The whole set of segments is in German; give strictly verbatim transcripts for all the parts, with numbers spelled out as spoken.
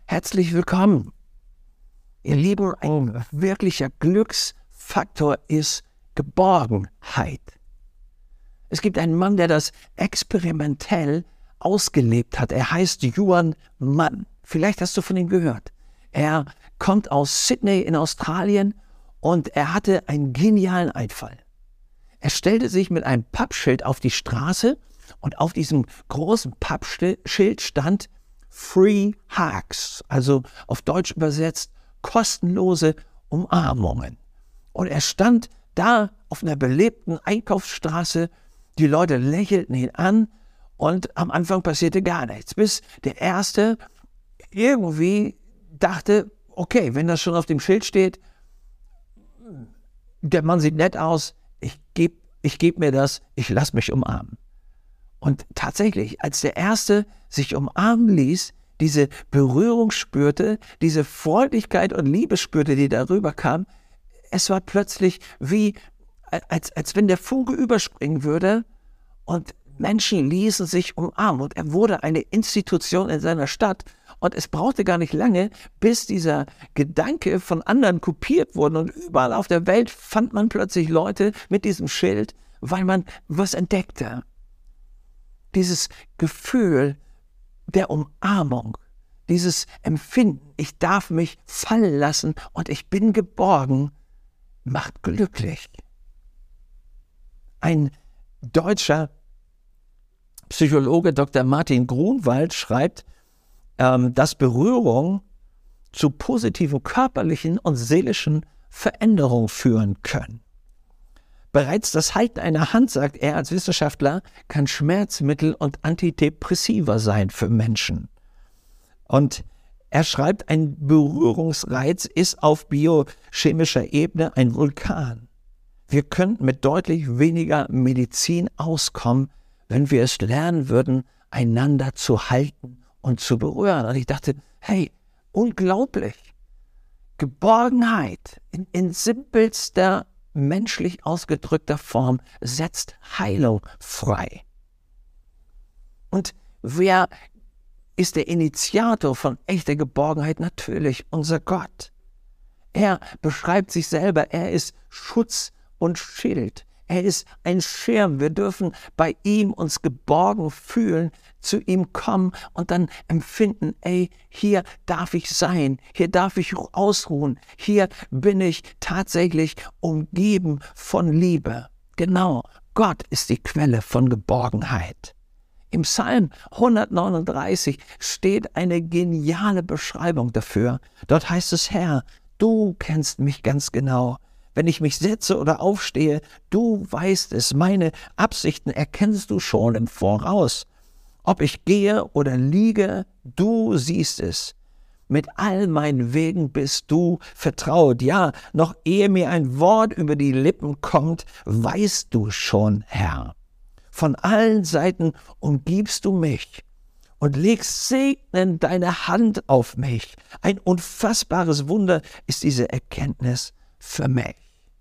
Herzlich willkommen. Ihr Lieben, ein wirklicher Glücksfaktor ist Geborgenheit. Es gibt einen Mann, der das experimentell ausgelebt hat. Er heißt Yuan Mann. Vielleicht hast du von ihm gehört. Er kommt aus Sydney in Australien und er hatte einen genialen Einfall. Er stellte sich mit einem Pappschild auf die Straße und auf diesem großen Pappschild stand Free Hugs, also auf Deutsch übersetzt kostenlose Umarmungen. Und er stand da auf einer belebten Einkaufsstraße, die Leute lächelten ihn an und am Anfang passierte gar nichts, bis der Erste irgendwie dachte, okay, wenn das schon auf dem Schild steht, der Mann sieht nett aus, ich gebe ich geb mir das, ich lasse mich umarmen. Und tatsächlich, als der Erste sich umarmen ließ, diese Berührung spürte, diese Freundlichkeit und Liebe spürte, die darüber kam, es war plötzlich wie, als, als wenn der Funke überspringen würde und Menschen ließen sich umarmen und er wurde eine Institution in seiner Stadt und es brauchte gar nicht lange, bis dieser Gedanke von anderen kopiert wurde und überall auf der Welt fand man plötzlich Leute mit diesem Schild, weil man was entdeckte. Dieses Gefühl der Umarmung, dieses Empfinden, ich darf mich fallen lassen und ich bin geborgen, macht glücklich. Ein deutscher Psychologe, Doktor Martin Grunwald, schreibt, ähm, dass Berührung zu positiven körperlichen und seelischen Veränderungen führen können. Bereits das Halten einer Hand, sagt er als Wissenschaftler, kann Schmerzmittel und Antidepressiva sein für Menschen. Und er schreibt, ein Berührungsreiz ist auf biochemischer Ebene ein Vulkan. Wir könnten mit deutlich weniger Medizin auskommen, wenn wir es lernen würden, einander zu halten und zu berühren. Und ich dachte, hey, unglaublich. Geborgenheit in, in simpelster menschlich ausgedrückter Form setzt Heilung frei. Und wer ist der Initiator von echter Geborgenheit? Natürlich unser Gott. Er beschreibt sich selber, er ist Schutz und Schild. Er ist ein Schirm. Wir dürfen bei ihm uns geborgen fühlen, zu ihm kommen und dann empfinden, ey, hier darf ich sein, hier darf ich ausruhen, hier bin ich tatsächlich umgeben von Liebe. Genau, Gott ist die Quelle von Geborgenheit. Im Psalm hundertneununddreißig steht eine geniale Beschreibung dafür. Dort heißt es, Herr, du kennst mich ganz genau. Wenn ich mich setze oder aufstehe, du weißt es, meine Absichten erkennst du schon im Voraus. Ob ich gehe oder liege, du siehst es. Mit all meinen Wegen bist du vertraut. Ja, noch ehe mir ein Wort über die Lippen kommt, weißt du schon, Herr. Von allen Seiten umgibst du mich und legst segnend deine Hand auf mich. Ein unfassbares Wunder ist diese Erkenntnis für mich.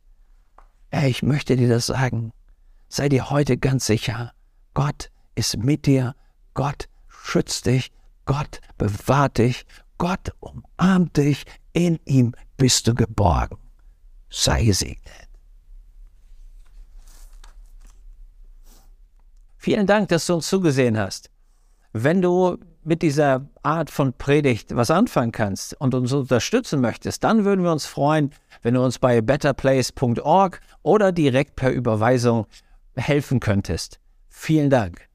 Ey, ich möchte dir das sagen. Sei dir heute ganz sicher, Gott ist mit dir, Gott schützt dich, Gott bewahrt dich, Gott umarmt dich, in ihm bist du geborgen. Sei gesegnet. Vielen Dank, dass du uns zugesehen hast. Wenn du mit dieser Art von Predigt was anfangen kannst und uns unterstützen möchtest, dann würden wir uns freuen, wenn du uns bei better place punkt org oder direkt per Überweisung helfen könntest. Vielen Dank.